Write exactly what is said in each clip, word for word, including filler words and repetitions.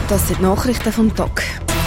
Das sind die Nachrichten vom Tag.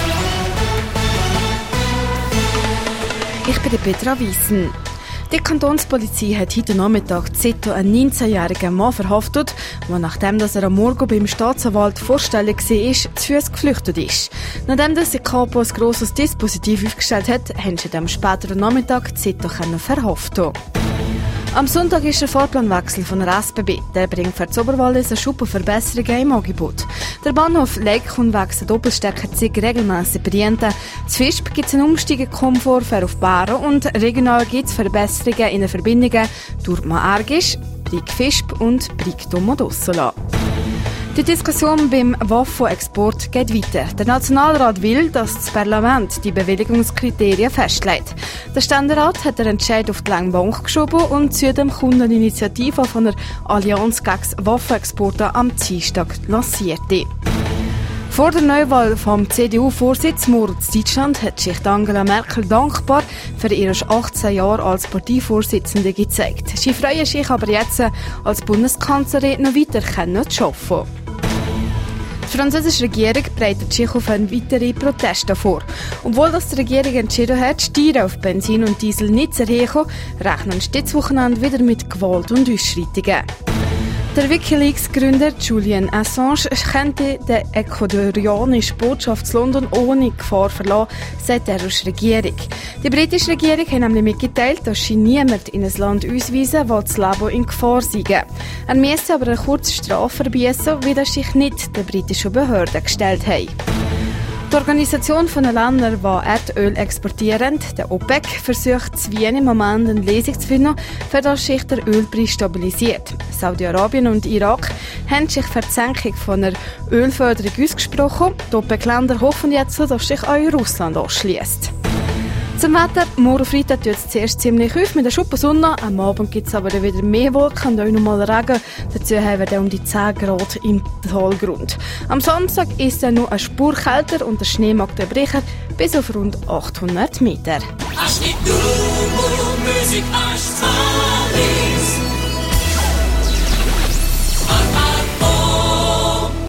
Ich bin Petra Wiesen. Die Kantonspolizei hat heute Nachmittag Zito, einen neunzehnjährigen Mann, verhaftet, der nachdem dass er am Morgen beim Staatsanwalt vorstellig war, zu Fuß geflüchtet ist. Nachdem das die Kapo ein grosses Dispositiv aufgestellt hat, haben sie am späteren Nachmittag Zito verhaften. Am Sonntag ist der Fahrplanwechsel von der S B B. Der bringt für das Oberwallis eine Schuppe Verbesserungen im Angebot. Der Bahnhof Leck kommt wegen der Doppelstreckerzug regelmässig bedienten. Zu Visp gibt es einen Umsteigekomfort für auf Bären und regional gibt es Verbesserungen in den Verbindungen durch Maargisch, Brig-Visp und Brig-Domodossola. Die Diskussion beim Waffenexport geht weiter. Der Nationalrat will, dass das Parlament die Bewilligungskriterien festlegt. Der Ständerat hat den Entscheid auf die lange Bank geschoben und zudem kommt eine Initiative von der Allianz gegen Waffenexporte am Dienstag lanciert. Vor der Neuwahl vom C D U-Vorsitz Moritz Deutschland hat sich Angela Merkel dankbar für ihre achtzehn Jahre als Parteivorsitzende gezeigt. Sie freuen sich aber jetzt, als Bundeskanzlerin noch weiter zu arbeiten. Die französische Regierung bereitet sich auf einen weiteren Protest vor. Obwohl das die Regierung entschieden hat, Steuern auf Benzin und Diesel nicht zu erhöhen, rechnen sie dieses Wochenende wieder mit Gewalt und Ausschreitungen. Der Wikileaks-Gründer Julian Assange könnte die ecuadorianische Botschaft in London ohne Gefahr verlassen, sagt die irische Regierung. Die britische Regierung hat nämlich mitgeteilt, dass sie niemanden in ein Land ausweisen, wo das Leben in Gefahr sei. Er müsse aber eine kurze Strafe verbiessen, wie das sich nicht den britischen Behörden gestellt hat. Die Organisation der Länder, die Erdöl exportieren, der OPEC, versucht zu Wien im Moment eine Lösung zu finden, für das sich der Ölpreis stabilisiert. Saudi-Arabien und Irak haben sich für die Senkung von der Ölförderung ausgesprochen. Die OPEC-Länder hoffen jetzt, dass sich auch Russland anschliesst. Zum Wetter, morgen Freitag tut es zuerst ziemlich auf mit der Schuppensonne. Am Abend gibt es aber wieder mehr Wolken und auch nochmal Regen. Dazu haben wir dann um die zehn Grad im Talgrund. Am Samstag ist es noch eine Spur kälter und der Schnee mag dann brechen bis auf rund achthundert Meter.